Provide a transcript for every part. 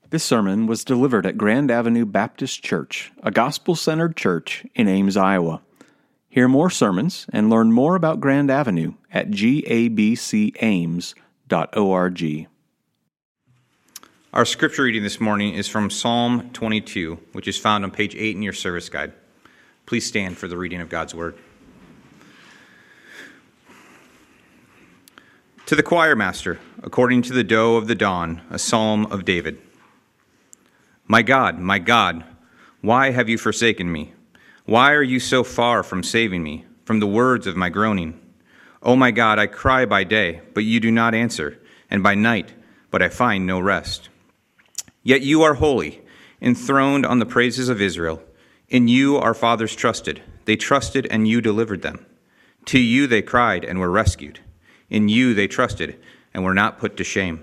This sermon was delivered at Grand Avenue Baptist Church, a gospel-centered church in Ames, Iowa. Hear more sermons and learn more about Grand Avenue at gabcames.org. Our scripture reading this morning is from Psalm 22, which is found on page 8 in your service guide. Please stand for the reading of God's word. To the choir master, according to the doe of the dawn, a psalm of David. My God, why have you forsaken me? Why are you so far from saving me, from the words of my groaning? O my God, I cry by day, but you do not answer, and by night, but I find no rest. Yet you are holy, enthroned on the praises of Israel. In you our fathers trusted. They trusted, and you delivered them. To you they cried and were rescued. In you they trusted and were not put to shame.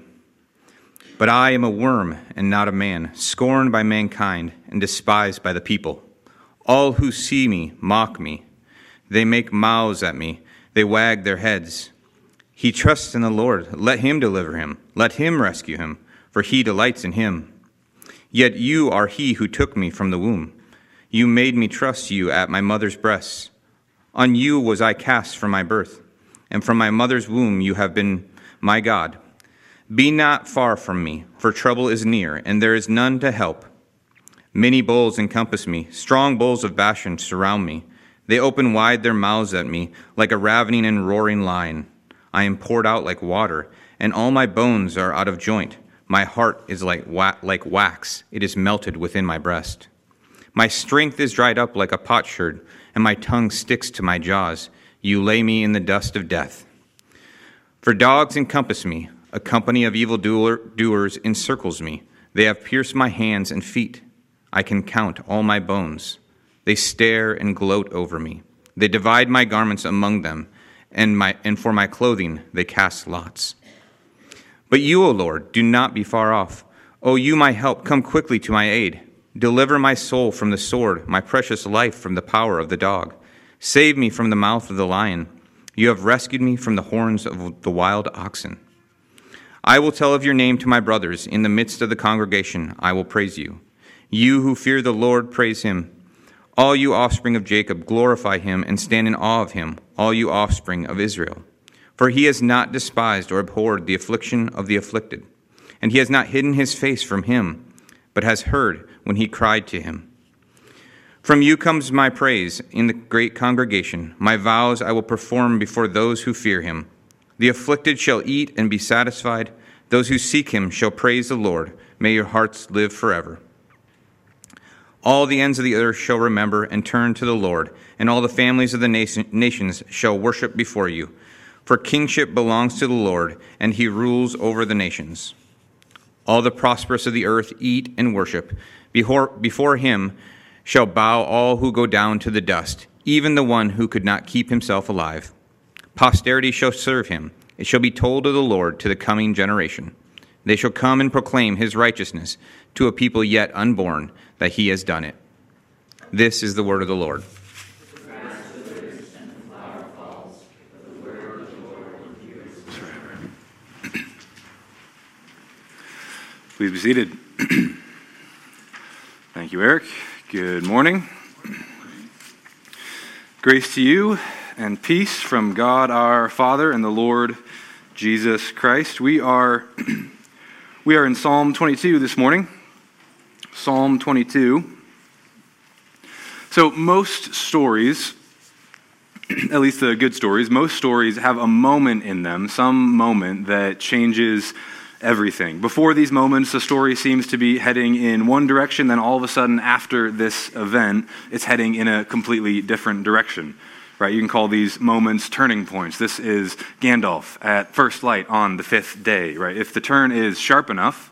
But I am a worm and not a man, scorned by mankind and despised by the people. All who see me mock me. They make mouths at me. They wag their heads. He trusts in the Lord. Let him deliver him. Let him rescue him, for he delights in him. Yet you are he who took me from the womb. You made me trust you at my mother's breasts. On you was I cast from my birth, and from my mother's womb you have been my God. Be not far from me, for trouble is near, and there is none to help. Many bulls encompass me, strong bulls of Bashan surround me. They open wide their mouths at me, like a ravening and roaring lion. I am poured out like water, and all my bones are out of joint. My heart is like wax, it is melted within my breast. My strength is dried up like a potsherd, and my tongue sticks to my jaws. You lay me in the dust of death. For dogs encompass me, a company of evildoers encircles me. They have pierced my hands and feet. I can count all my bones. They stare and gloat over me. They divide my garments among them, and for my clothing they cast lots. But you, O Lord, do not be far off. O you, my help, come quickly to my aid. Deliver my soul from the sword, my precious life from the power of the dog. Save me from the mouth of the lion. You have rescued me from the horns of the wild oxen. I will tell of your name to my brothers. In the midst of the congregation, I will praise you. You who fear the Lord, praise him. All you offspring of Jacob, glorify him and stand in awe of him, all you offspring of Israel. For he has not despised or abhorred the affliction of the afflicted, and he has not hidden his face from him, but has heard when he cried to him. From you comes my praise in the great congregation. My vows I will perform before those who fear him. The afflicted shall eat and be satisfied. Those who seek him shall praise the Lord. May your hearts live forever. All the ends of the earth shall remember and turn to the Lord, and all the families of the nations shall worship before you. For kingship belongs to the Lord, and he rules over the nations. All the prosperous of the earth eat and worship. Before him shall bow all who go down to the dust, even the one who could not keep himself alive. Posterity shall serve him. It shall be told of the Lord to the coming generation. They shall come and proclaim his righteousness to a people yet unborn, that he has done it. This is the word of the Lord. Please be seated. Thank you, Eric. Good morning. Grace to you and peace from God our Father and the Lord Jesus Christ. We are in Psalm 22 this morning. Psalm 22. So most stories, at least the good stories, most stories have a moment in them, some moment that changes everything. Before these moments, the story seems to be heading in one direction, then all of a sudden after this event, it's heading in a completely different direction. Right? You can call these moments turning points. This is Gandalf at first light on the fifth day. Right? If the turn is sharp enough,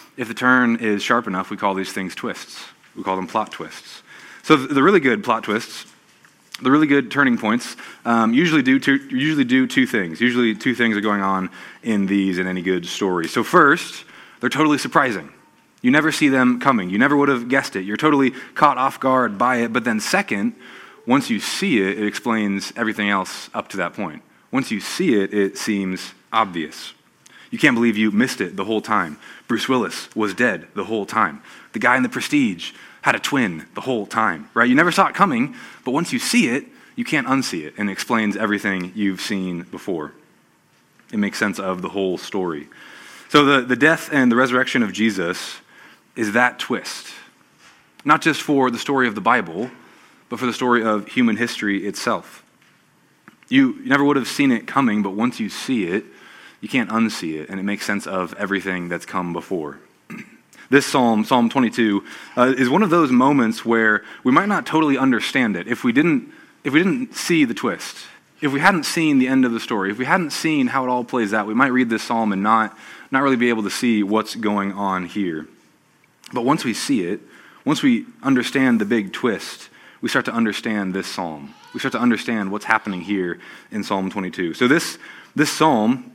we call these things twists. We call them plot twists. So the really good plot twists, the really good turning points, usually do two things. Usually two things are going on in any good story. So first, they're totally surprising. You never see them coming. You never would have guessed it. You're totally caught off guard by it. But then second, once you see it, it explains everything else up to that point. Once you see it, it seems obvious. You can't believe you missed it the whole time. Bruce Willis was dead the whole time. The guy in The Prestige had a twin the whole time, right? You never saw it coming, but once you see it, you can't unsee it, and it explains everything you've seen before. It makes sense of the whole story. So the death and the resurrection of Jesus is that twist. Not just for the story of the Bible, but for the story of human history itself. You never would have seen it coming, but once you see it, you can't unsee it, and it makes sense of everything that's come before. This psalm, Psalm 22, is one of those moments where we might not totally understand it if we didn't see the twist. If we hadn't seen the end of the story, if we hadn't seen how it all plays out, we might read this psalm and not really be able to see what's going on here. But once we see it, once we understand the big twist, we start to understand this psalm. We start to understand what's happening here in Psalm 22. So this psalm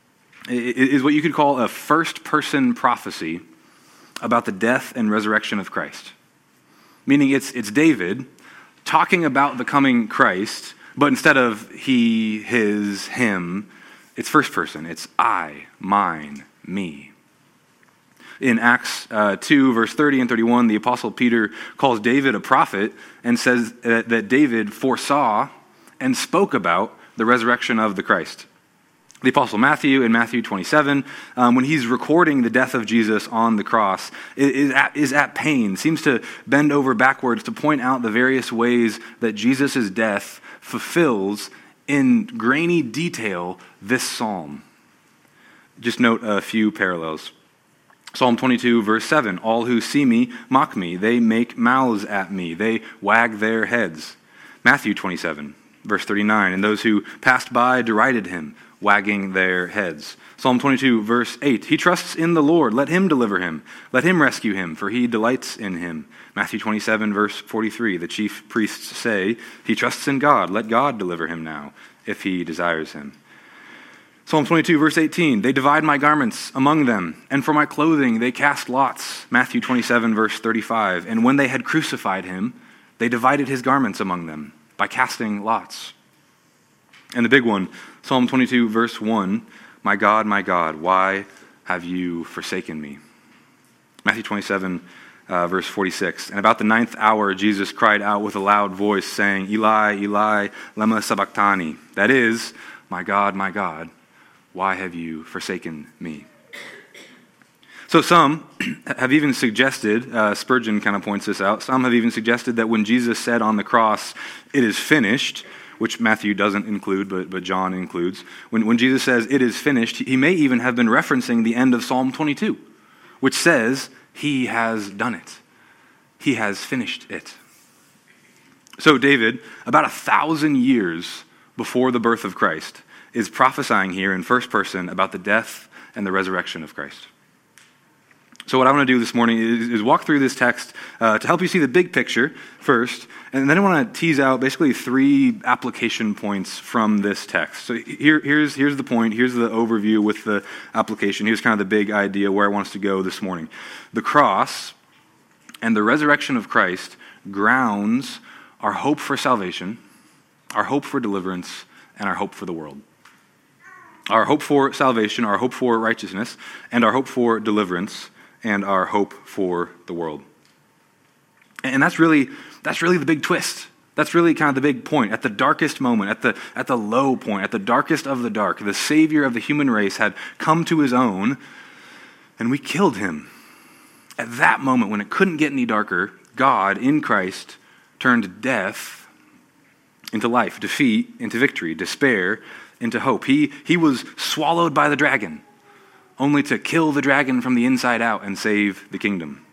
is what you could call a first-person prophecy about the death and resurrection of Christ. Meaning it's David talking about the coming Christ, but instead of he, his, him, it's first person. It's I, mine, me. In Acts 2, verse 30 and 31, the Apostle Peter calls David a prophet and says that David foresaw and spoke about the resurrection of the Christ. The Apostle Matthew in Matthew 27, when he's recording the death of Jesus on the cross, is at pain, seems to bend over backwards to point out the various ways that Jesus' death fulfills in grainy detail this psalm. Just note a few parallels. Psalm 22, verse 7, all who see me mock me. They make mouths at me. They wag their heads. Matthew 27, verse 39, and those who passed by derided him, wagging their heads. Psalm 22, verse 8, he trusts in the Lord. Let him deliver him. Let him rescue him, for he delights in him. Matthew 27, verse 43, the chief priests say, he trusts in God. Let God deliver him now, if he desires him. Psalm 22, verse 18, they divide my garments among them, and for my clothing they cast lots. Matthew 27, verse 35, and when they had crucified him, they divided his garments among them by casting lots. And the big one, Psalm 22, verse 1, my God, why have you forsaken me? Matthew 27, verse 46, and about the 9th hour, Jesus cried out with a loud voice, saying, Eli, Eli, lema sabachthani. That is, my God, why have you forsaken me? So some have even suggested, Spurgeon kind of points this out, some have even suggested that when Jesus said on the cross, it is finished, which Matthew doesn't include, but John includes, when Jesus says it is finished, he may even have been referencing the end of Psalm 22, which says he has done it. He has finished it. So David, about 1,000 years before the birth of Christ, is prophesying here in first person about the death and the resurrection of Christ. So what I want to do this morning is walk through this text to help you see the big picture first, and then I want to tease out basically 3 application points from this text. So here's the point, here's the overview with the application, here's kind of the big idea where I want us to go this morning. The cross and the resurrection of Christ grounds our hope for salvation, our hope for deliverance, and our hope for the world. Our hope for salvation, our hope for righteousness, and our hope for deliverance, and our hope for the world. And that's really the big twist. That's really kind of the big point. At the darkest moment, at the low point, at the darkest of the dark, the Savior of the human race had come to his own, and we killed him. At that moment, when it couldn't get any darker, God, in Christ, turned death into life, defeat into victory, despair into hope. He was swallowed by the dragon, only to kill the dragon from the inside out and save the kingdom.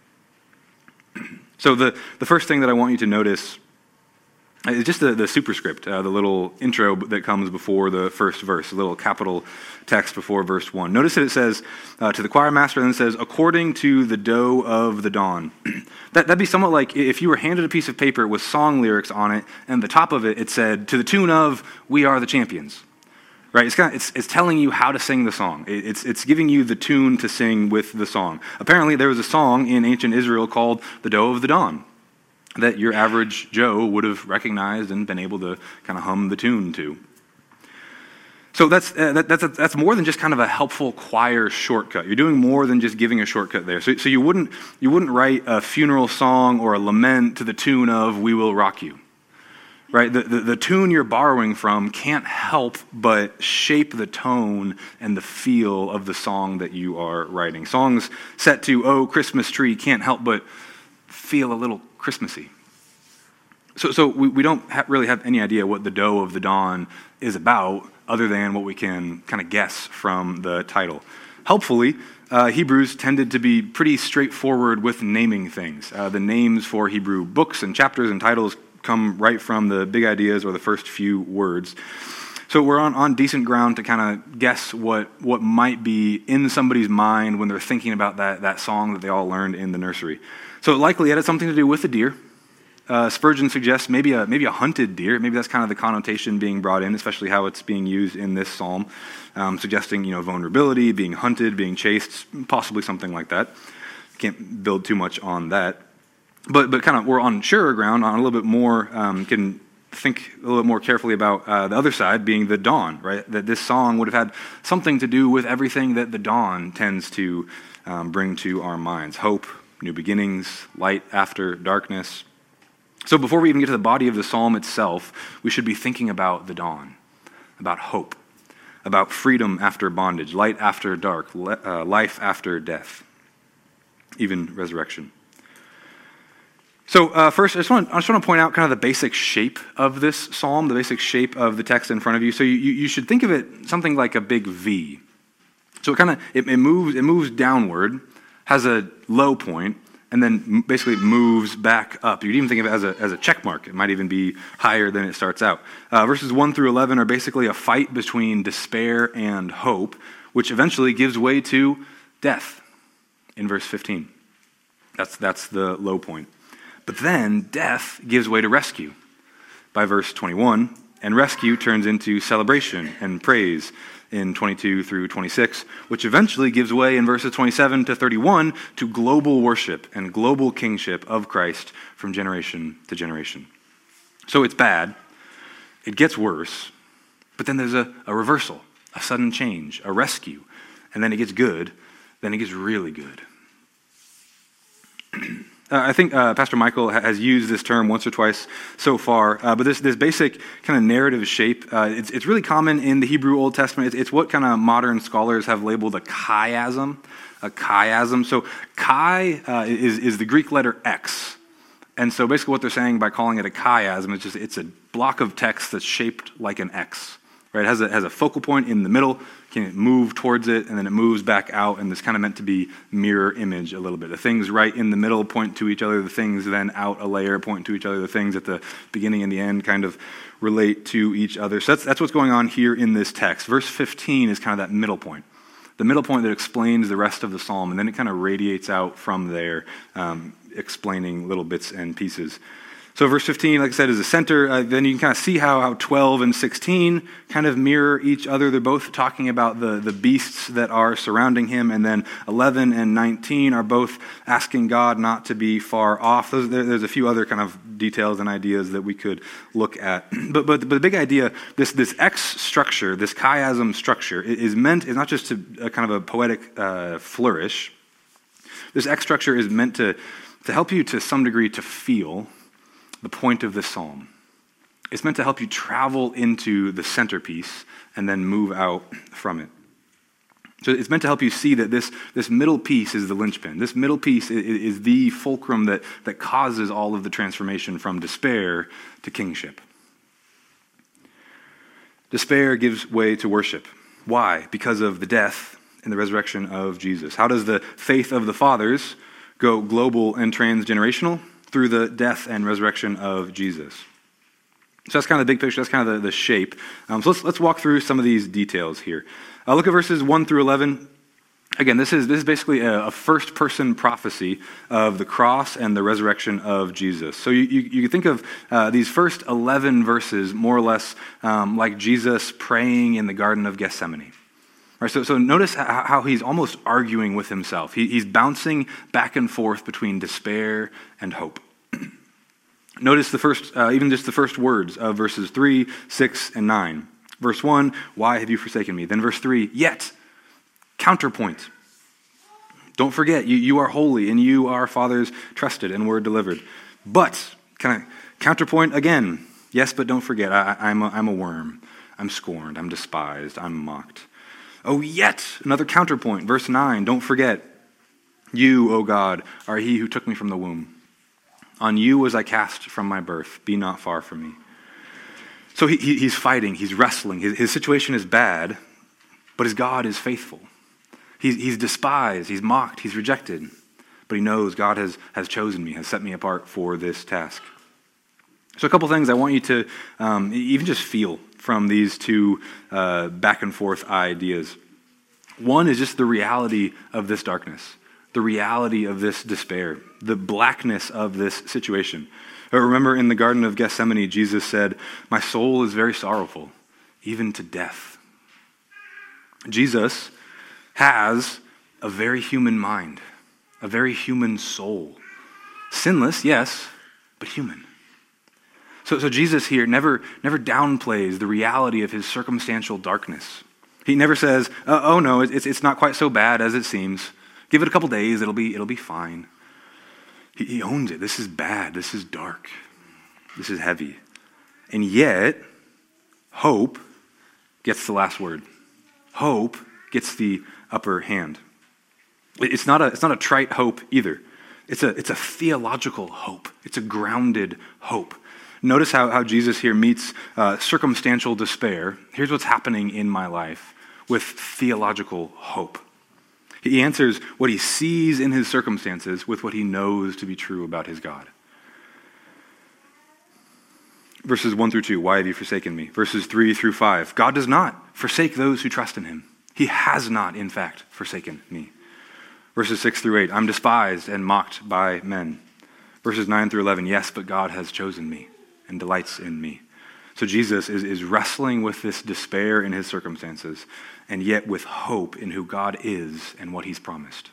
So the first thing that I want you to notice is just the superscript, the little intro that comes before the first verse, a little capital text before verse 1. Notice that it says to the choir master, and then it says, according to the doe of the dawn. That'd be somewhat like if you were handed a piece of paper with song lyrics on it, and the top of it said, to the tune of, we are the champions. Right? It's telling you how to sing the song. It's giving you the tune to sing with the song. Apparently, there was a song in ancient Israel called the Doe of the Dawn that your average Joe would have recognized and been able to kind of hum the tune to. So that's more than just kind of a helpful choir shortcut. You're doing more than just giving a shortcut there. So you wouldn't write a funeral song or a lament to the tune of "We Will Rock You," right? The tune you're borrowing from can't help but shape the tone and the feel of the song that you are writing. Songs set to "Oh, Christmas Tree" can't help but feel a little Christmassy. So we don't really have any idea what the Doe of the Dawn is about, other than what we can kind of guess from the title. Helpfully, Hebrews tended to be pretty straightforward with naming things. The names for Hebrew books and chapters and titles come right from the big ideas or the first few words. So we're on decent ground to kind of guess what might be in somebody's mind when they're thinking about that song that they all learned in the nursery. So likely it had something to do with a deer. Spurgeon suggests maybe a hunted deer. Maybe that's kind of the connotation being brought in, especially how it's being used in this psalm, suggesting vulnerability, being hunted, being chased, possibly something like that. Can't build too much on that, but kind of we're on surer ground, on a little bit more. Can think a little bit more carefully about the other side, being the dawn, right? That this song would have had something to do with everything that the dawn tends to bring to our minds: hope, new beginnings, light after darkness. So before we even get to the body of the psalm itself, we should be thinking about the dawn, about hope, about freedom after bondage, light after dark, life after death, even resurrection. So first, I just want to point out kind of the basic shape of this psalm, the basic shape of the text in front of you. So you should think of it something like a big V. So it moves downward, has a low point, and then basically moves back up. You could even think of it as a check mark. It might even be higher than it starts out. Verses 1 through 11 are basically a fight between despair and hope, which eventually gives way to death in verse 15. That's the low point. But then death gives way to rescue by verse 21, and rescue turns into celebration and praise in 22 through 26, which eventually gives way in verses 27 to 31 to global worship and global kingship of Christ from generation to generation. So it's bad, it gets worse, but then there's a reversal, a sudden change, a rescue, and then it gets good, then it gets really good. I think Pastor Michael has used this term once or twice so far, but this basic kind of narrative shape, it's really common in the Hebrew Old Testament. It's what kind of modern scholars have labeled a chiasm. So chi is the Greek letter X. And so basically what they're saying by calling it a chiasm is it's a block of text that's shaped like an X. Right? It has a focal point in the middle, can move towards it, and then it moves back out, and this kind of meant to be mirror image a little bit. The things right in the middle point to each other, the things then out a layer point to each other, the things at the beginning and the end kind of relate to each other. So that's what's going on here in this text. Verse 15 is kind of that middle point. The middle point that explains the rest of the psalm, and then it kind of radiates out from there, explaining little bits and pieces. So verse 15, like I said, is the center. Then you can kind of see how 12 and 16 kind of mirror each other. They're both talking about the beasts that are surrounding him. And then 11 and 19 are both asking God not to be far off. There's a few other kind of details and ideas that we could look at. But the big idea, this X structure, this chiasm structure, is not just to kind of a poetic flourish. This X structure is meant to help you to some degree to feel the point of this psalm. It's meant to help you travel into the centerpiece and then move out from it. So it's meant to help you see that this middle piece is the linchpin. This middle piece is the fulcrum that causes all of the transformation from despair to kingship. Despair gives way to worship. Why? Because of the death and the resurrection of Jesus. How does the faith of the fathers go global and transgenerational? Through the death and resurrection of Jesus. So that's kind of the big picture. That's kind of the shape. So let's walk through some of these details here. Look at verses 1 through 11. Again, this is basically a first-person prophecy of the cross and the resurrection of Jesus. So you can think of these first 11 verses more or less like Jesus praying in the Garden of Gethsemane. Right, so notice how he's almost arguing with himself. He's bouncing back and forth between despair and hope. Notice even just the first words of verses 3, 6, and 9. Verse 1, why have you forsaken me? Then verse 3, yet, counterpoint. Don't forget, you are holy, and you, our fathers, trusted and were delivered. But, counterpoint again. Yes, but don't forget, I'm a worm. I'm scorned. I'm despised. I'm mocked. Oh, yet another counterpoint. Verse 9, don't forget, you, O God, are he who took me from the womb. On you was I cast from my birth. Be not far from me. So he's fighting. He's wrestling. His situation is bad, but his God is faithful. He's despised. He's mocked. He's rejected. But he knows God has chosen me, has set me apart for this task. So a couple things I want you to even just feel from these two back and forth ideas. One is just the reality of this darkness, the reality of this despair, the blackness of this situation. Remember in the Garden of Gethsemane, Jesus said, my soul is very sorrowful, even to death. Jesus has a very human mind, a very human soul. Sinless, yes, but human. So Jesus here never downplays the reality of his circumstantial darkness. He never says, oh no, it's not quite so bad as it seems. Give it a couple days, it'll be fine. He owns it. This is bad. This is dark. This is heavy. And yet, hope gets the last word. Hope gets the upper hand. It's not a trite hope either. It's a theological hope. It's a grounded hope. Notice how Jesus here meets circumstantial despair. Here's what's happening in my life with theological hope. He answers what he sees in his circumstances with what he knows to be true about his God. Verses 1 through 2, why have you forsaken me? Verses 3 through 5, God does not forsake those who trust in him. He has not, in fact, forsaken me. Verses 6 through 8, I'm despised and mocked by men. Verses 9 through 11, yes, but God has chosen me and delights in me. So Jesus is wrestling with this despair in his circumstances, and yet with hope in who God is and what he's promised.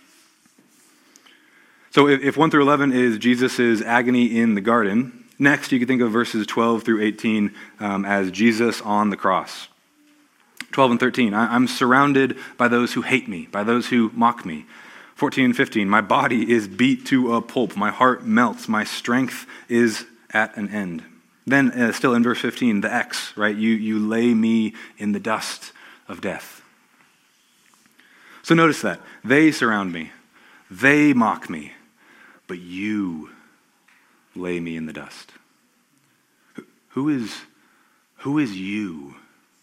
So if 1 through 11 is Jesus' agony in the garden, next you can think of verses 12 through 18 as Jesus on the cross. 12 and 13, I'm surrounded by those who hate me, by those who mock me. 14 and 15, my body is beat to a pulp, my heart melts, my strength is at an end. Then, still in verse 15, the X, right? You lay me in the dust of death. So notice that. They surround me. They mock me. But you lay me in the dust. Who is you?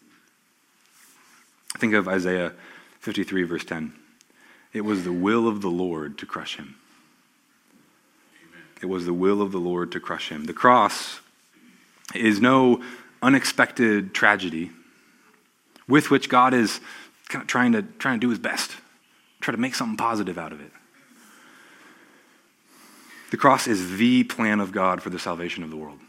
Think of Isaiah 53, verse 10. It was the will of the Lord to crush him. Amen. It was the will of the Lord to crush him. The cross is no unexpected tragedy with which God is kind of trying to do his best, try to make something positive out of it. The cross is the plan of God for the salvation of the world.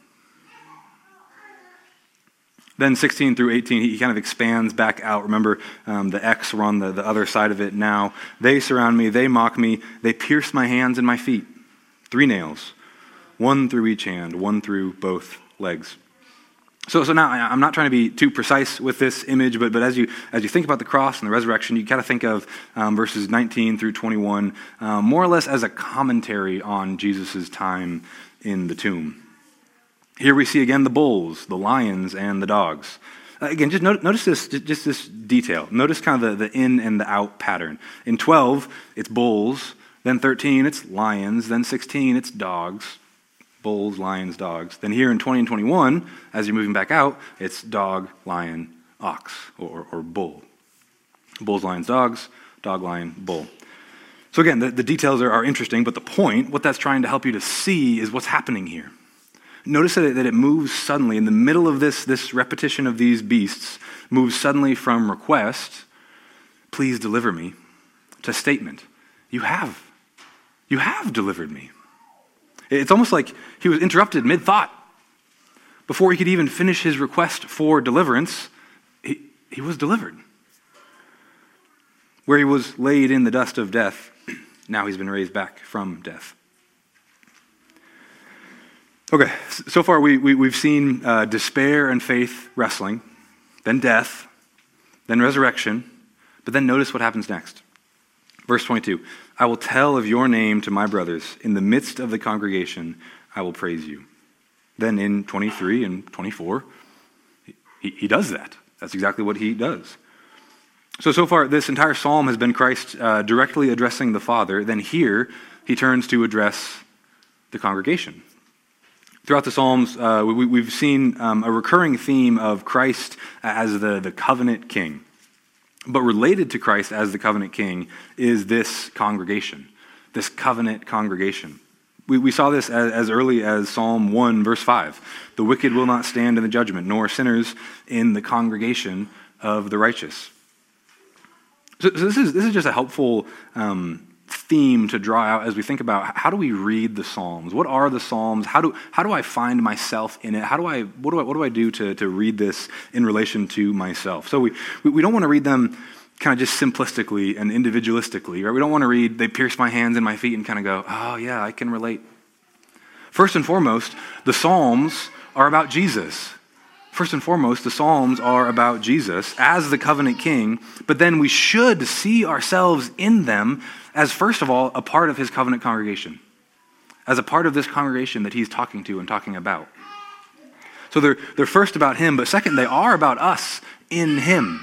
Then 16 through 18, he kind of expands back out. Remember, the X, we're on the other side of it now. They surround me, they mock me, they pierce my hands and my feet. 3 nails, 1 through each hand, 1 through both legs. So now I'm not trying to be too precise with this image, but as you think about the cross and the resurrection, you kind of think of verses 19 through 21 more or less as a commentary on Jesus' time in the tomb. Here we see again the bulls, the lions, and the dogs. Again, just notice this detail. Notice kind of the in and the out pattern. In 12, it's bulls. Then 13, it's lions. Then 16, it's dogs. Bulls, lions, dogs. Then here in 20 and 21, as you're moving back out, it's dog, lion, ox, or bull. Bulls, lions, dogs, dog, lion, bull. So again, the details are interesting, but the point, what that's trying to help you to see is what's happening here. Notice that it moves suddenly, in the middle of this repetition of these beasts, moves suddenly from request, please deliver me, to statement, you have delivered me. It's almost like he was interrupted mid-thought. Before he could even finish his request for deliverance, he was delivered. Where he was laid in the dust of death, now he's been raised back from death. Okay, so far we've seen despair and faith wrestling. then death, then resurrection, but then notice what happens next. Verse 22, I will tell of your name to my brothers. In the midst of the congregation, I will praise you. Then in 23 and 24, he does that. That's exactly what he does. So far, this entire psalm has been Christ directly addressing the Father. Then here, he turns to address the congregation. Throughout the Psalms, we've seen a recurring theme of Christ as the covenant king. But related to Christ as the covenant king is this congregation, this covenant congregation. We saw this as early as Psalm 1, verse 5. The wicked will not stand in the judgment, nor sinners in the congregation of the righteous. So this is just a helpful theme to draw out as we think about how do we read the Psalms? What are the Psalms? How do I find myself in it? What do I do to read this in relation to myself? So we don't want to read them kind of just simplistically and individualistically, right? We don't want to read, they pierce my hands and my feet and kind of go, oh yeah, I can relate. First and foremost, the Psalms are about Jesus. First and foremost, the Psalms are about Jesus as the covenant king, but then we should see ourselves in them as, first of all, a part of his covenant congregation, as a part of this congregation that he's talking to and talking about. So they're first about him, but second, they are about us in him.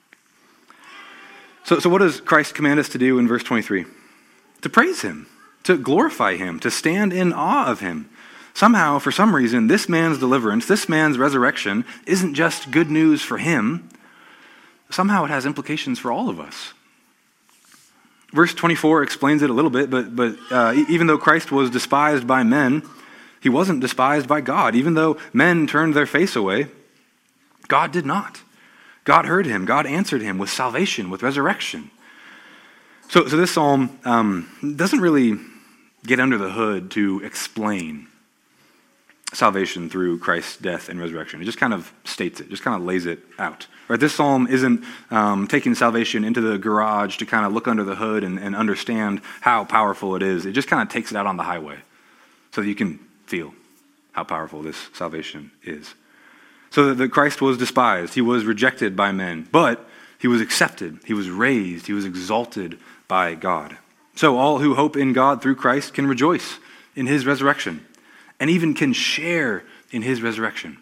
So what does Christ command us to do in verse 23? To praise him, to glorify him, to stand in awe of him. Somehow, for some reason, this man's deliverance, this man's resurrection, isn't just good news for him. Somehow it has implications for all of us. Verse 24 explains it a little bit, but even though Christ was despised by men, he wasn't despised by God. Even though men turned their face away, God did not. God heard him. God answered him with salvation, with resurrection. So this psalm doesn't really get under the hood to explain salvation through Christ's death and resurrection. It just kind of states it, just kind of lays it out. Right? This psalm isn't taking salvation into the garage to kind of look under the hood and understand how powerful it is. It just kind of takes it out on the highway so that you can feel how powerful this salvation is. So that Christ was despised. He was rejected by men, but he was accepted. He was raised. He was exalted by God. So all who hope in God through Christ can rejoice in his resurrection and even can share in his resurrection.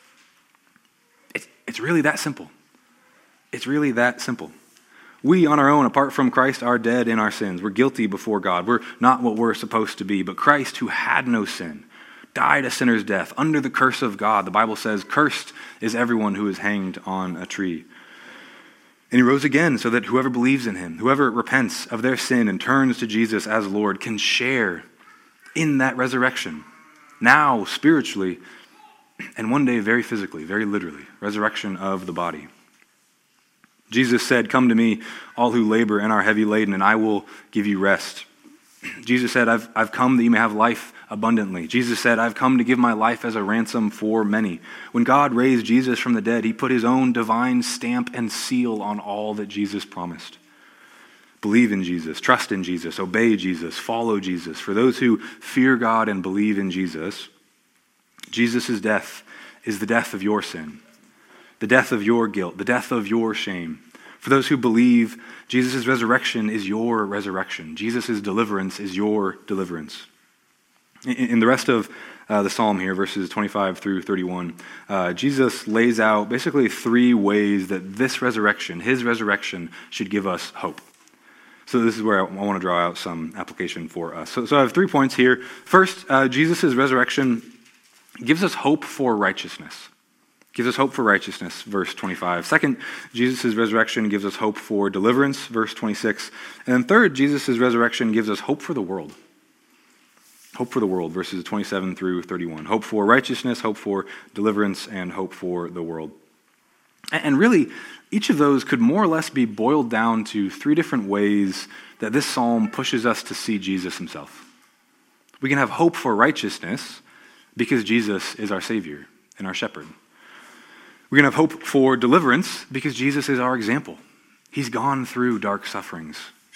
It's really that simple. It's really that simple. We on our own, apart from Christ, are dead in our sins. We're guilty before God. We're not what we're supposed to be. But Christ, who had no sin, died a sinner's death under the curse of God. The Bible says, cursed is everyone who is hanged on a tree. And he rose again so that whoever believes in him, whoever repents of their sin and turns to Jesus as Lord, can share in that resurrection. Now, spiritually, and one day very physically, very literally, resurrection of the body. Jesus said, come to me, all who labor and are heavy laden, and I will give you rest. Jesus said, I've come that you may have life abundantly. Jesus said, I've come to give my life as a ransom for many. When God raised Jesus from the dead, he put his own divine stamp and seal on all that Jesus promised. Believe in Jesus, trust in Jesus, obey Jesus, follow Jesus. For those who fear God and believe in Jesus, Jesus' death is the death of your sin, the death of your guilt, the death of your shame. For those who believe, Jesus' resurrection is your resurrection. Jesus' deliverance is your deliverance. In the rest of the psalm here, verses 25 through 31, Jesus lays out basically three ways that this resurrection, his resurrection, should give us hope. So this is where I want to draw out some application for us. So I have 3 points here. First, Jesus' resurrection gives us hope for righteousness. Gives us hope for righteousness, verse 25. Second, Jesus' resurrection gives us hope for deliverance, verse 26. And then third, Jesus' resurrection gives us hope for the world. Hope for the world, verses 27 through 31. Hope for righteousness, hope for deliverance, and hope for the world. And really, each of those could more or less be boiled down to 3 different ways that this psalm pushes us to see Jesus himself. We can have hope for righteousness because Jesus is our Savior and our shepherd. We can have hope for deliverance because Jesus is our example. He's gone through dark sufferings.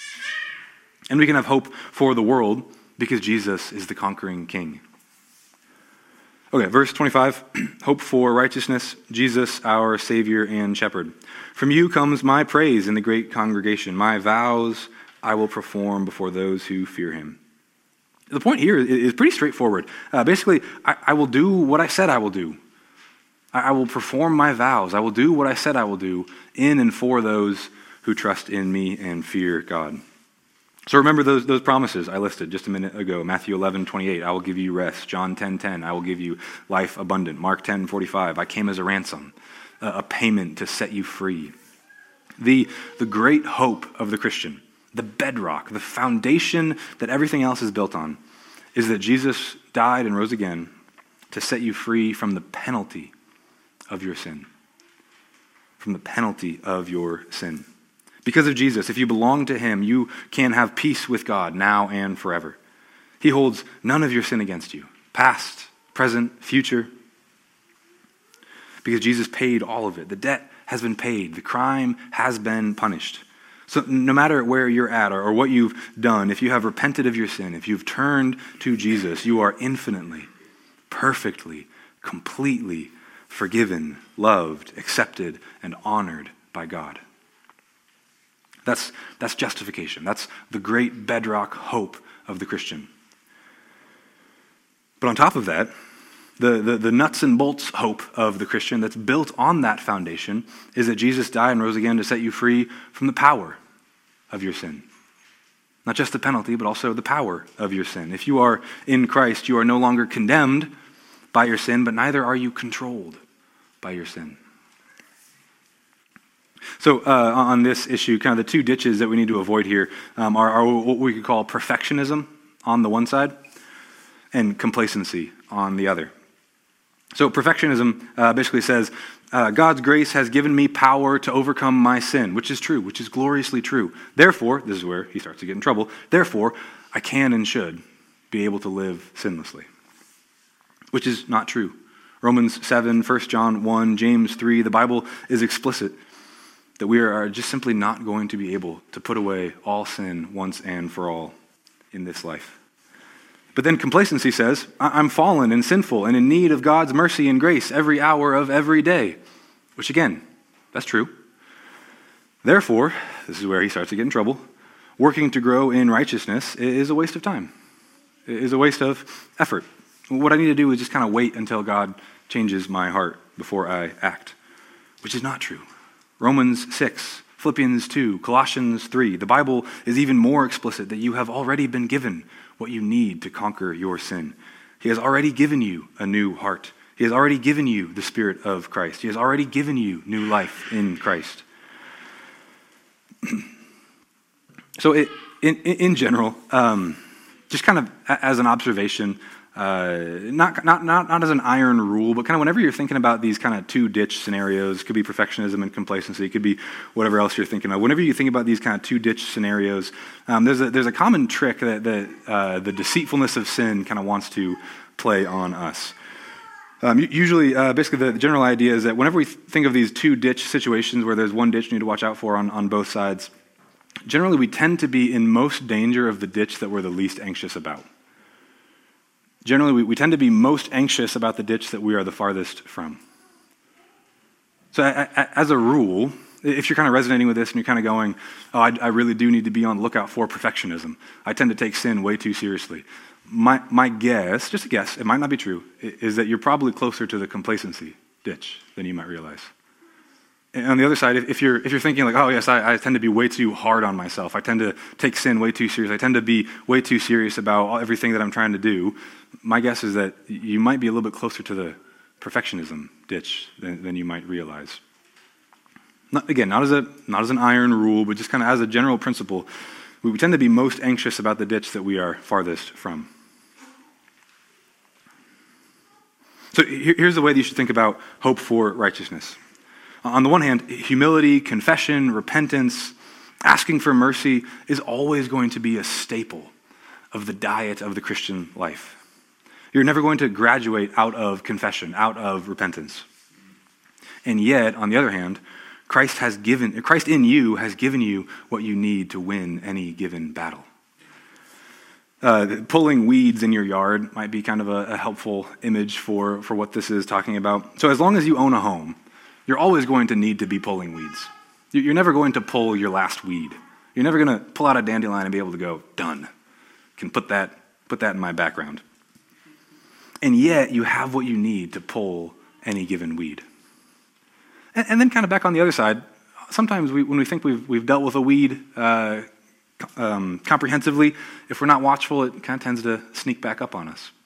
And we can have hope for the world because Jesus is the conquering king. Okay, verse 25, hope for righteousness, Jesus, our Savior and Shepherd. From you comes my praise in the great congregation. My vows I will perform before those who fear him. The point here is pretty straightforward. Basically, I will do what I said I will do. I will perform my vows. I will do what I said I will do in and for those who trust in me and fear God. So remember those promises I listed just a minute ago. Matthew 11:28, I will give you rest. John 10:10, I will give you life abundant. Mark 10:45, I came as a ransom, a payment to set you free. The great hope of the Christian, the bedrock, the foundation that everything else is built on, is that Jesus died and rose again to set you free from the penalty of your sin. From the penalty of your sin. Because of Jesus, if you belong to him, you can have peace with God now and forever. He holds none of your sin against you, past, present, future. Because Jesus paid all of it. The debt has been paid. The crime has been punished. So no matter where you're at or what you've done, if you have repented of your sin, if you've turned to Jesus, you are infinitely, perfectly, completely forgiven, loved, accepted, and honored by God. That's justification. That's the great bedrock hope of the Christian. But on top of that, the nuts and bolts hope of the Christian that's built on that foundation is that Jesus died and rose again to set you free from the power of your sin. Not just the penalty, but also the power of your sin. If you are in Christ, you are no longer condemned by your sin, but neither are you controlled by your sin. So on this issue, kind of the two ditches that we need to avoid here are what we could call perfectionism on the one side and complacency on the other. So perfectionism basically says, God's grace has given me power to overcome my sin, which is true, which is gloriously true. Therefore, this is where he starts to get in trouble, therefore, I can and should be able to live sinlessly, which is not true. Romans 7, 1 John 1, James 3, the Bible is explicit that we are just simply not going to be able to put away all sin once and for all in this life. But then complacency says, I'm fallen and sinful and in need of God's mercy and grace every hour of every day, which again, that's true. Therefore, this is where he starts to get in trouble, working to grow in righteousness is a waste of time. It is a waste of effort. What I need to do is just kind of wait until God changes my heart before I act, which is not true. Romans 6, Philippians 2, Colossians 3. The Bible is even more explicit that you have already been given what you need to conquer your sin. He has already given you a new heart. He has already given you the Spirit of Christ. He has already given you new life in Christ. So in general, just kind of as an observation, not as an iron rule, but kind of whenever you're thinking about these kind of two ditch scenarios, it could be perfectionism and complacency, it could be whatever else you're thinking of. Whenever you think about these kind of two ditch scenarios, there's a common trick that the deceitfulness of sin kind of wants to play on us. Usually, basically the general idea is that whenever we think of these two ditch situations where there's one ditch you need to watch out for on both sides, generally we tend to be in most danger of the ditch that we're the least anxious about. Generally, we tend to be most anxious about the ditch that we are the farthest from. So as a rule, if you're kind of resonating with this and you're kind of going, oh, I really do need to be on the lookout for perfectionism. I tend to take sin way too seriously. My guess, just a guess, it might not be true, is that you're probably closer to the complacency ditch than you might realize. And on the other side, if you're thinking like, oh yes, I tend to be way too hard on myself. I tend to take sin way too seriously. I tend to be way too serious about everything that I'm trying to do. My guess is that you might be a little bit closer to the perfectionism ditch than you might realize. Not as an iron rule, but just kind of as a general principle, we tend to be most anxious about the ditch that we are farthest from. So here's the way that you should think about hope for righteousness. On the one hand, humility, confession, repentance, asking for mercy is always going to be a staple of the diet of the Christian life. You're never going to graduate out of confession, out of repentance. And yet, on the other hand, Christ in you has given you what you need to win any given battle. Pulling weeds in your yard might be kind of a helpful image for what this is talking about. So as long as you own a home, you're always going to need to be pulling weeds. You're never going to pull your last weed. You're never going to pull out a dandelion and be able to go, done. Can put that in my background. And yet you have what you need to pull any given weed. And then kind of back on the other side, sometimes when we think we've dealt with a weed comprehensively, if we're not watchful, it kind of tends to sneak back up on us.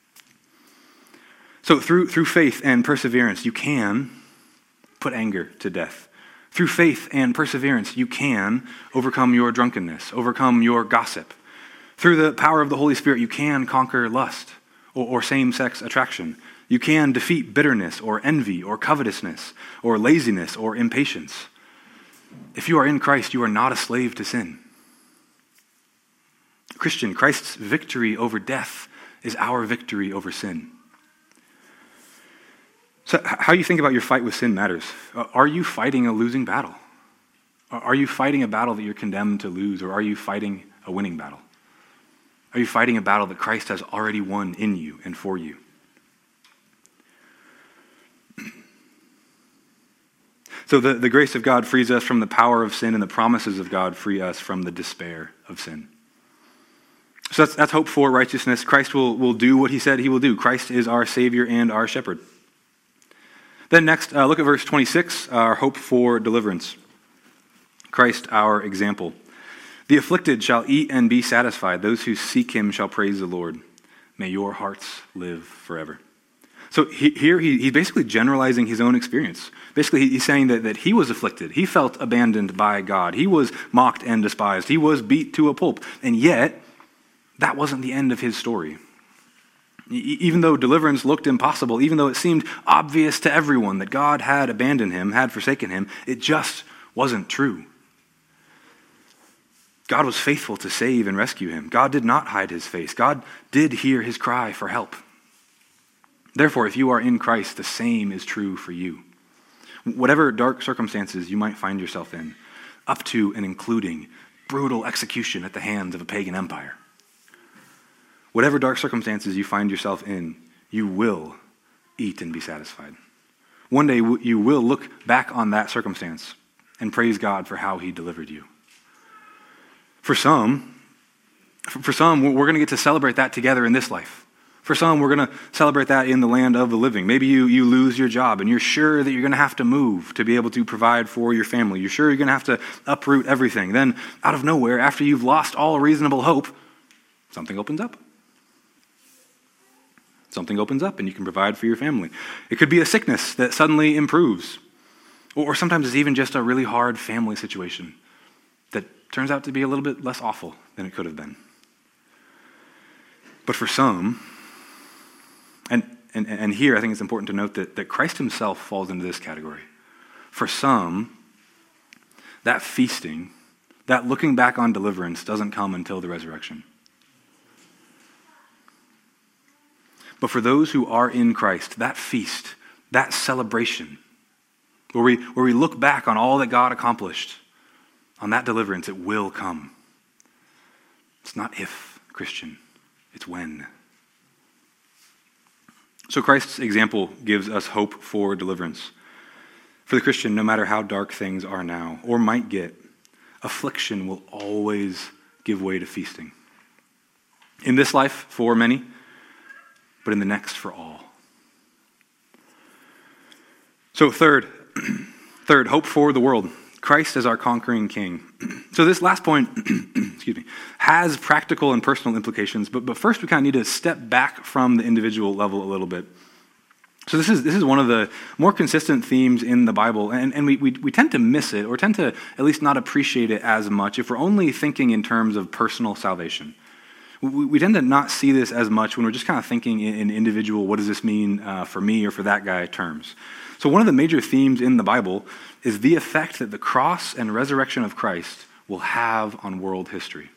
So through faith and perseverance, you can put anger to death. Through faith and perseverance, you can overcome your drunkenness, overcome your gossip. Through the power of the Holy Spirit, you can conquer lust or same-sex attraction. You can defeat bitterness or envy or covetousness or laziness or impatience. If you are in Christ, you are not a slave to sin. Christian, Christ's victory over death is our victory over sin. So how you think about your fight with sin matters. Are you fighting a losing battle? Are you fighting a battle that you're condemned to lose, or are you fighting a winning battle? Are you fighting a battle that Christ has already won in you and for you? So the grace of God frees us from the power of sin, and the promises of God free us from the despair of sin. So that's hope for righteousness. Christ will do what he said he will do. Christ is our Savior and our shepherd. Then next, look at verse 26, our hope for deliverance. Christ, our example. The afflicted shall eat and be satisfied. Those who seek him shall praise the Lord. May your hearts live forever. So here he's basically generalizing his own experience. Basically, he's saying that he was afflicted. He felt abandoned by God. He was mocked and despised. He was beat to a pulp. And yet, that wasn't the end of his story. Even though deliverance looked impossible, even though it seemed obvious to everyone that God had abandoned him, had forsaken him, it just wasn't true. God was faithful to save and rescue him. God did not hide his face. God did hear his cry for help. Therefore, if you are in Christ, the same is true for you. Whatever dark circumstances you might find yourself in, up to and including brutal execution at the hands of a pagan empire. Whatever dark circumstances you find yourself in, you will eat and be satisfied. One day you will look back on that circumstance and praise God for how he delivered you. For some, we're going to get to celebrate that together in this life. For some, we're going to celebrate that in the land of the living. Maybe you lose your job and you're sure that you're going to have to move to be able to provide for your family. You're sure you're going to have to uproot everything. Then, out of nowhere, after you've lost all reasonable hope, something opens up. Something opens up and you can provide for your family. It could be a sickness that suddenly improves. Or sometimes it's even just a really hard family situation that turns out to be a little bit less awful than it could have been. But for some, and here I think it's important to note that Christ himself falls into this category. For some, that feasting, that looking back on deliverance doesn't come until the resurrection. But for those who are in Christ, that feast, that celebration, where we look back on all that God accomplished, on that deliverance, it will come. It's not if, Christian, it's when. So Christ's example gives us hope for deliverance. For the Christian, no matter how dark things are now, or might get, affliction will always give way to feasting. In this life, for many, but in the next for all. So third, hope for the world. Christ as our conquering king. So this last point, has practical and personal implications, but first we kind of need to step back from the individual level a little bit. So this is one of the more consistent themes in the Bible, and we tend to miss it, or tend to at least not appreciate it as much if we're only thinking in terms of personal salvation. We tend to not see this as much when we're just kind of thinking in individual, what does this mean for me or for that guy terms. So one of the major themes in the Bible is the effect that the cross and resurrection of Christ will have on world history.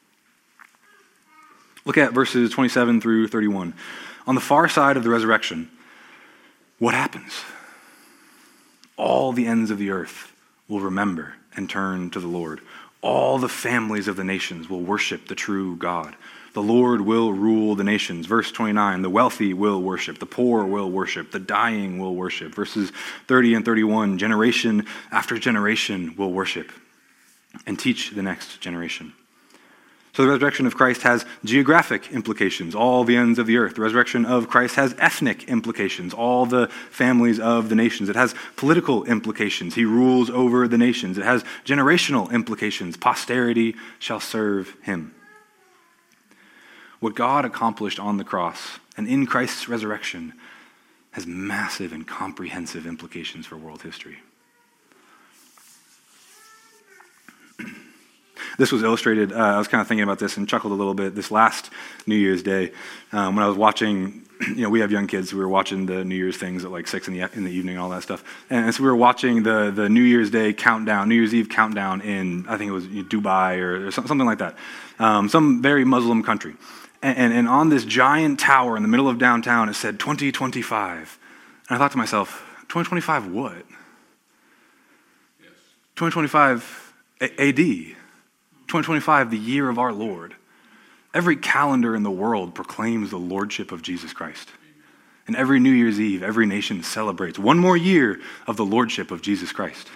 Look at verses 27 through 31. On the far side of the resurrection, what happens? All the ends of the earth will remember and turn to the Lord. All the families of the nations will worship the true God. The Lord will rule the nations. Verse 29, the wealthy will worship, the poor will worship, the dying will worship. Verses 30 and 31, generation after generation will worship and teach the next generation. So the resurrection of Christ has geographic implications, all the ends of the earth. The resurrection of Christ has ethnic implications, all the families of the nations. It has political implications. He rules over the nations. It has generational implications. Posterity shall serve him. What God accomplished on the cross and in Christ's resurrection has massive and comprehensive implications for world history. This was illustrated, I was kind of thinking about this and chuckled a little bit this last New Year's Day when I was watching, we have young kids, so we were watching the New Year's things at like 6 in the evening, all that stuff. And so we were watching the New Year's Day countdown, New Year's Eve countdown in, I think it was Dubai or something like that, some very Muslim country. And on this giant tower in the middle of downtown, it said 2025. And I thought to myself, 2025 what? Yes. 2025 AD. 2025, the year of our Lord. Every calendar in the world proclaims the lordship of Jesus Christ. And every New Year's Eve, every nation celebrates one more year of the lordship of Jesus Christ.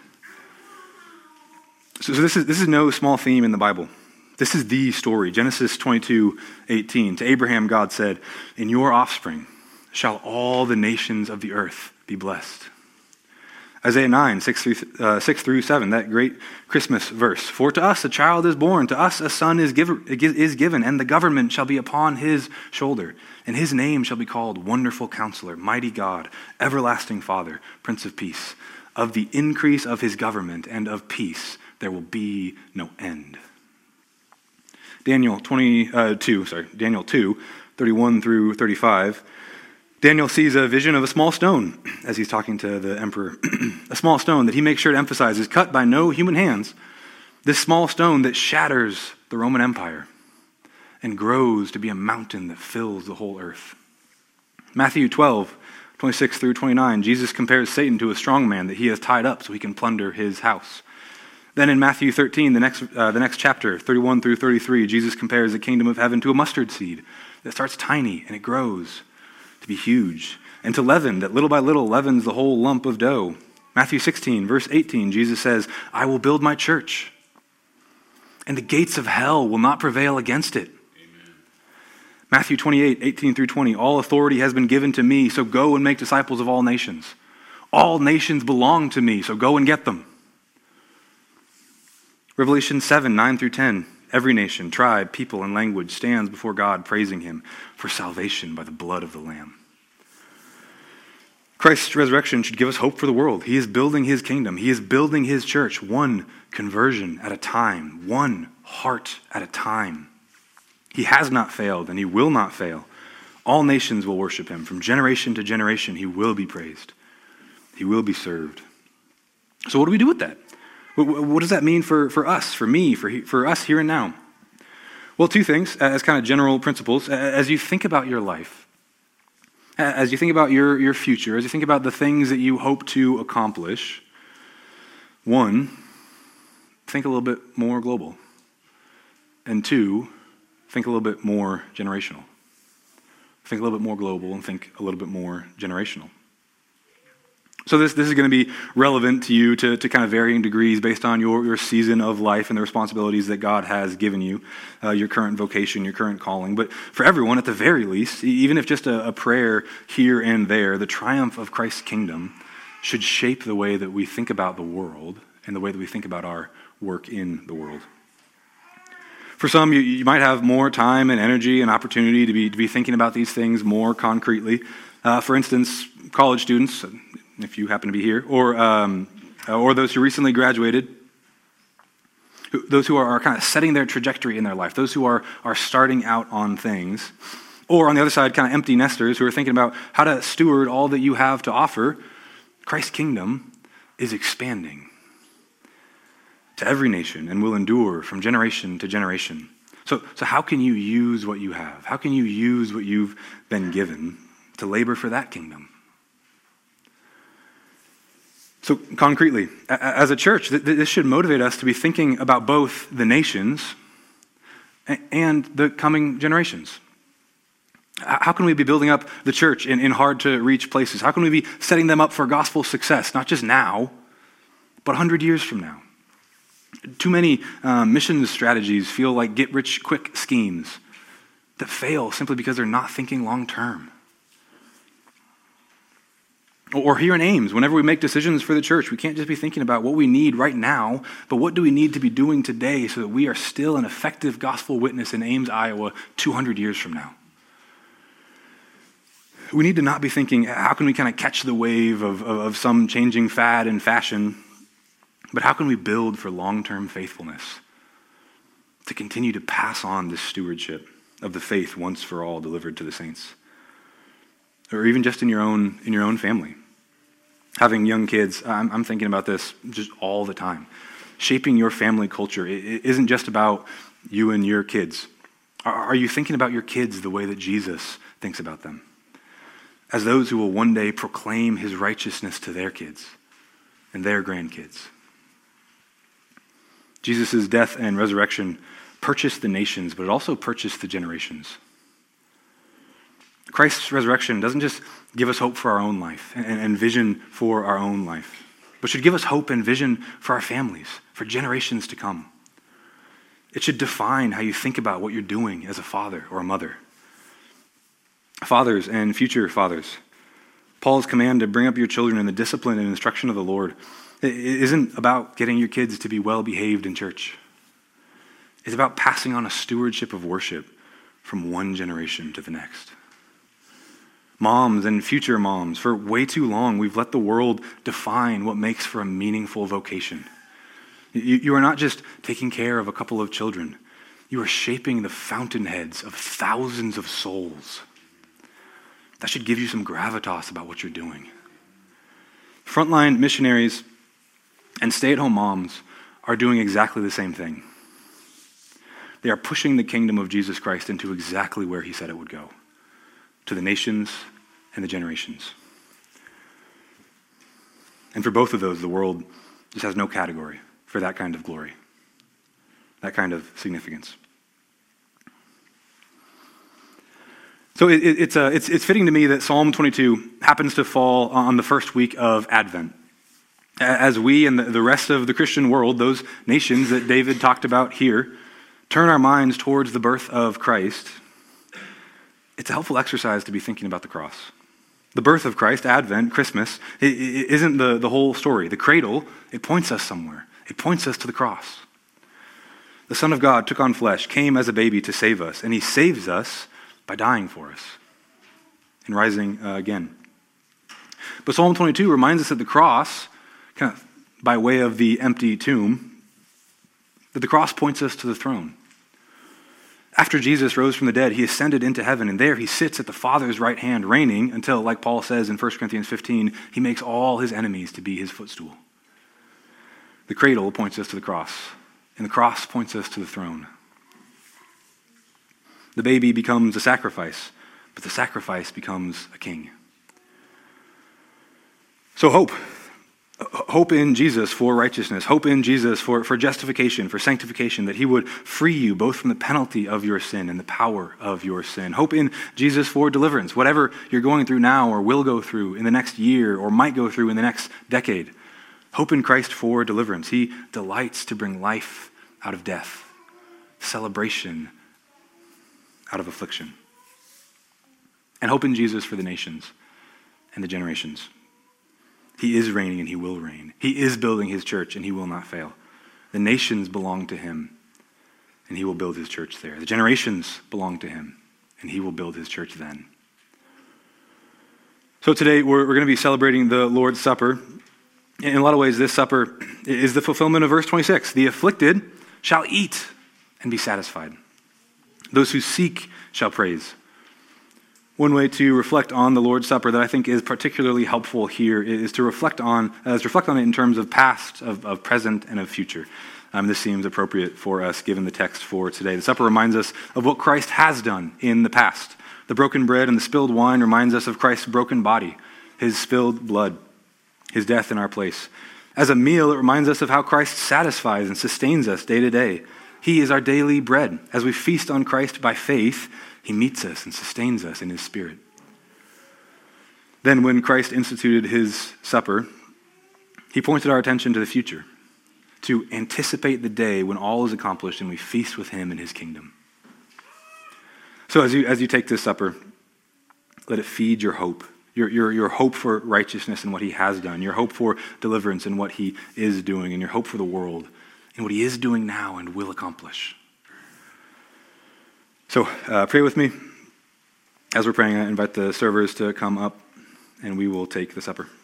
So this is no small theme in the Bible. This is the story. Genesis 22:18. To Abraham, God said, "In your offspring shall all the nations of the earth be blessed." Isaiah 9, 6 through 7, that great Christmas verse. "For to us a child is born, to us a son is given, and the government shall be upon his shoulder. And his name shall be called Wonderful Counselor, Mighty God, Everlasting Father, Prince of Peace. Of the increase of his government and of peace there will be no end." Daniel 2, 31 through 35. Daniel sees a vision of a small stone as he's talking to the emperor. A small stone that he makes sure to emphasize is cut by no human hands. This small stone that shatters the Roman Empire and grows to be a mountain that fills the whole earth. Matthew 12, 26 through 29, Jesus compares Satan to a strong man that he has tied up so he can plunder his house. Then in Matthew 13, the next chapter, 31 through 33, Jesus compares the kingdom of heaven to a mustard seed that starts tiny and it grows to be huge, and to leaven that little by little leavens the whole lump of dough. Matthew 16, verse 18, Jesus says, "I will build my church, and the gates of hell will not prevail against it." Amen. Matthew 28, 18 through 20, "All authority has been given to me, so go and make disciples of all nations. All nations belong to me, so go and get them." Revelation 7, 9 through 10, "Every nation, tribe, people, and language stands before God, praising him for salvation by the blood of the Lamb." Christ's resurrection should give us hope for the world. He is building his kingdom. He is building his church, one conversion at a time, one heart at a time. He has not failed, and he will not fail. All nations will worship him. From generation to generation, he will be praised. He will be served. So what do we do with that? What does that mean for us, for me, for us here and now? Well, two things as kind of general principles. As you think about your life, as you think about your future, as you think about the things that you hope to accomplish, one, think a little bit more global. And two, think a little bit more generational. Think a little bit more global and think a little bit more generational. So this is going to be relevant to you to kind of varying degrees based on your season of life and the responsibilities that God has given you, your current vocation, your current calling. But for everyone, at the very least, even if just a prayer here and there, the triumph of Christ's kingdom should shape the way that we think about the world and the way that we think about our work in the world. For some, you might have more time and energy and opportunity to be thinking about these things more concretely. For instance, college students, if you happen to be here, or those who recently graduated, those who are kind of setting their trajectory in their life, those who are starting out on things, or on the other side, kind of empty nesters who are thinking about how to steward all that you have to offer. Christ's kingdom is expanding to every nation and will endure from generation to generation. So how can you use what you have? How can you use what you've been given to labor for that kingdom? So concretely, as a church, this should motivate us to be thinking about both the nations and the coming generations? How can we be building up the church in hard-to-reach places? How can we be setting them up for gospel success, not just now, but 100 years from now? Too many missions strategies feel like get-rich-quick schemes that fail simply because they're not thinking long-term. Or here in Ames, whenever we make decisions for the church, we can't just be thinking about what we need right now, but what do we need to be doing today so that we are still an effective gospel witness in Ames, Iowa, 200 years from now? We need to not be thinking, how can we kind of catch the wave of some changing fad and fashion, but how can we build for long-term faithfulness to continue to pass on this stewardship of the faith once for all delivered to the saints? Or even just in your own family. Having young kids, I'm thinking about this just all the time. Shaping your family culture, it isn't just about you and your kids. Are you thinking about your kids the way that Jesus thinks about them? As those who will one day proclaim his righteousness to their kids and their grandkids. Jesus' death and resurrection purchased the nations, but it also purchased the generations. Christ's resurrection doesn't just give us hope for our own life and vision for our own life, but should give us hope and vision for our families, for generations to come. It should define how you think about what you're doing as a father or a mother. Fathers and future fathers, Paul's command to bring up your children in the discipline and instruction of the Lord isn't about getting your kids to be well-behaved in church. It's about passing on a stewardship of worship from one generation to the next. Moms and future moms, for way too long, we've let the world define what makes for a meaningful vocation. You are not just taking care of a couple of children. You are shaping the fountainheads of thousands of souls. That should give you some gravitas about what you're doing. Frontline missionaries and stay-at-home moms are doing exactly the same thing. They are pushing the kingdom of Jesus Christ into exactly where he said it would go, to the nations and the generations. And for both of those, the world just has no category for that kind of glory, that kind of significance. So it's fitting to me that Psalm 22 happens to fall on the first week of Advent. As we and the rest of the Christian world, those nations that David talked about here, turn our minds towards the birth of Christ, it's a helpful exercise to be thinking about the cross. The birth of Christ, Advent, Christmas, it isn't the whole story. The cradle, it points us somewhere. It points us to the cross. The Son of God took on flesh, came as a baby to save us, and he saves us by dying for us and rising again. But Psalm 22 reminds us that the cross, kind of by way of the empty tomb, that the cross points us to the throne. After Jesus rose from the dead, he ascended into heaven, and there he sits at the Father's right hand, reigning until, like Paul says in 1 Corinthians 15, he makes all his enemies to be his footstool. The cradle points us to the cross, and the cross points us to the throne. The baby becomes a sacrifice, but the sacrifice becomes a king. So hope in Jesus for righteousness, hope in Jesus for justification, for sanctification, that he would free you both from the penalty of your sin and the power of your sin. Hope in Jesus for deliverance, whatever you're going through now or will go through in the next year or might go through in the next decade. Hope in Christ for deliverance. He delights to bring life out of death, celebration out of affliction. And hope in Jesus for the nations and the generations. He is reigning and he will reign. He is building his church and he will not fail. The nations belong to him and he will build his church there. The generations belong to him and he will build his church then. So today we're going to be celebrating the Lord's Supper. In a lot of ways, this supper is the fulfillment of verse 26. The afflicted shall eat and be satisfied. Those who seek shall praise. One way to reflect on the Lord's Supper that I think is particularly helpful here is to reflect on it in terms of past, of present, and of future. This seems appropriate for us given the text for today. The supper reminds us of what Christ has done in the past. The broken bread and the spilled wine reminds us of Christ's broken body, his spilled blood, his death in our place. As a meal, it reminds us of how Christ satisfies and sustains us day to day He is our daily bread. As we feast on Christ by faith, he meets us and sustains us in his Spirit. Then when Christ instituted his supper, he pointed our attention to the future, to anticipate the day when all is accomplished and we feast with him in his kingdom. So as you take this supper, let it feed your hope, your hope for righteousness and what he has done, your hope for deliverance and what he is doing, and your hope for the world and what he is doing now and will accomplish. So pray with me. As we're praying, I invite the servers to come up and we will take the supper.